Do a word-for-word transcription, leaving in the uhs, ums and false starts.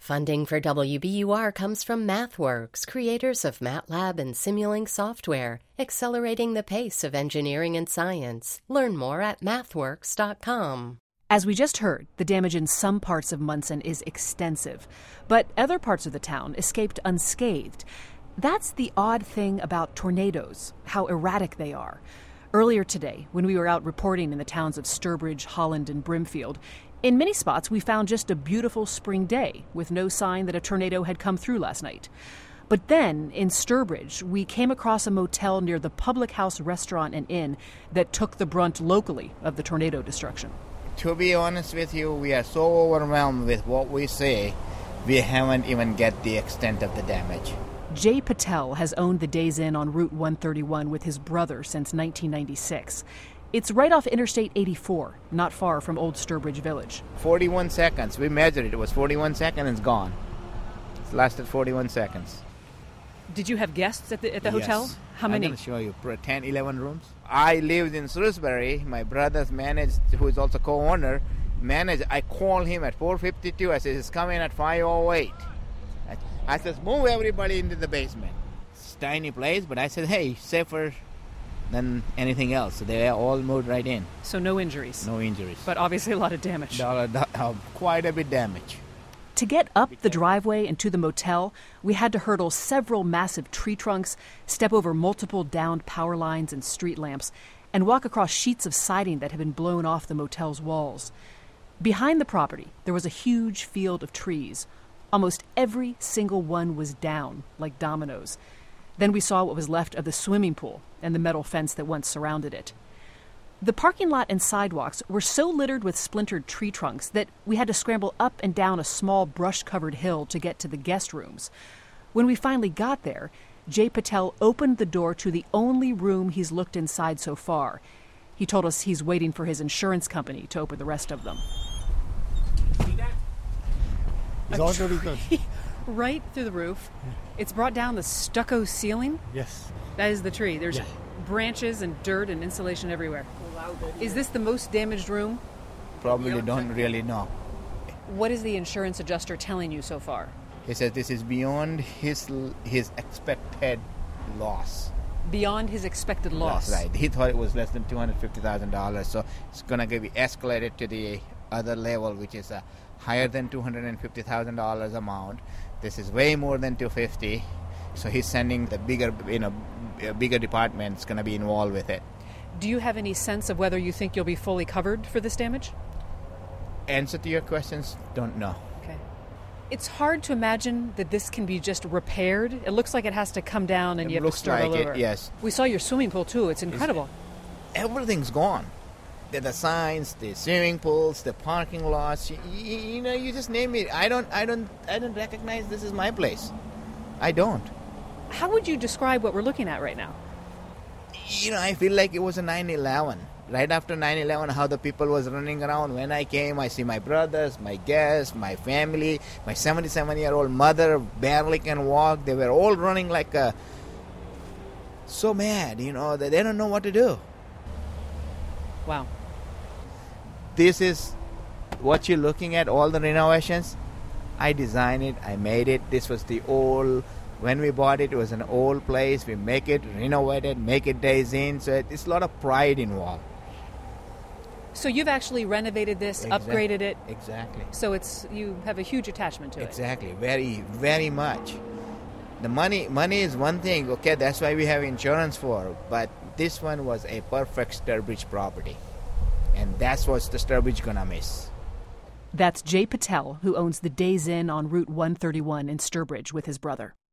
Funding for W B U R comes from MathWorks, creators of MATLAB and Simulink software, accelerating the pace of engineering and science. Learn more at mathworks dot com. As we just heard, the damage in some parts of Munson is extensive, but other parts of the town escaped unscathed. That's the odd thing about tornadoes, how erratic they are. Earlier today, when we were out reporting in the towns of Sturbridge, Holland, and Brimfield, in many spots we found just a beautiful spring day with no sign that a tornado had come through last night. But then, in Sturbridge, we came across a motel near the Public House Restaurant and Inn that took the brunt locally of the tornado destruction. To be honest with you, we are so overwhelmed with what we see, we haven't even get the extent of the damage. Jay Patel has owned the Days Inn on Route one thirty-one with his brother since nineteen ninety-six. It's right off Interstate eighty-four, not far from Old Sturbridge Village. forty-one seconds. We measured it. It was forty-one seconds and it's gone. It's lasted forty-one seconds. Did you have guests at the at the Yes. hotel? How many? I'm going to show you. ten, eleven rooms. I lived in Shrewsbury. My brother's managed, who is also co-owner, managed. I called him at four fifty-two. I said, he's coming at five oh eight. I, I said, move everybody into the basement. It's a tiny place, but I said, hey, safer than anything else. So they all moved right in. So no injuries? No injuries. But obviously a lot of damage. Dollar, do- uh, quite a bit damage. To get up the driveway and to the motel, we had to hurdle several massive tree trunks, step over multiple downed power lines and street lamps, and walk across sheets of siding that had been blown off the motel's walls. Behind the property, there was a huge field of trees. Almost every single one was down, like dominoes. Then we saw what was left of the swimming pool and the metal fence that once surrounded it. The parking lot and sidewalks were so littered with splintered tree trunks that we had to scramble up and down a small brush-covered hill to get to the guest rooms. When we finally got there, Jay Patel opened the door to the only room he's looked inside so far. He told us he's waiting for his insurance company to open the rest of them. It's all very good. Right through the roof. It's brought down the stucco ceiling. Yes. That is the tree. There's Yeah. branches and dirt and insulation everywhere. Is this the most damaged room? Probably don't really know. What is the insurance adjuster telling you so far? He says this is beyond his his expected loss. Beyond his expected loss. That's right. He thought it was less than two hundred fifty thousand dollars, so it's going to be escalated to the other level, which is a higher than two hundred fifty thousand dollars amount. This is way more than two hundred fifty thousand dollars, so he's sending the bigger, you know, bigger department's going to be involved with it. Do you have any sense of whether you think you'll be fully covered for this damage? Answer to your questions, don't know. Okay. It's hard to imagine that this can be just repaired. It looks like it has to come down and It you have looks to start like all it, over. yes. We saw your swimming pool too. It's incredible. Everything's gone. The, the signs, the swimming pools, the parking lots. You, you, you know, you just name it. I don't, I don't, I don't recognize this is my place. I don't. How would you describe what we're looking at right now? You know, I feel like it was a nine eleven. Right after nine eleven, how the people was running around. When I came, I see my brothers, my guests, my family, my seventy-seven-year-old mother barely can walk. They were all running like a... so mad, you know, that they don't know what to do. Wow. This is what you're looking at, all the renovations. I designed it, I made it. This was the old... When we bought it, it was an old place. We make it, renovate it, make it Days Inn. So it's a lot of pride involved. So you've actually renovated this, Exact- upgraded it. Exactly. So it's you have a huge attachment to it. Exactly. Very, very much. The money, money is one thing. Okay, that's why we have insurance for. But this one was a perfect Sturbridge property, and that's what the Sturbridge gonna miss. That's Jay Patel, who owns the Days Inn on Route one thirty-one in Sturbridge with his brother.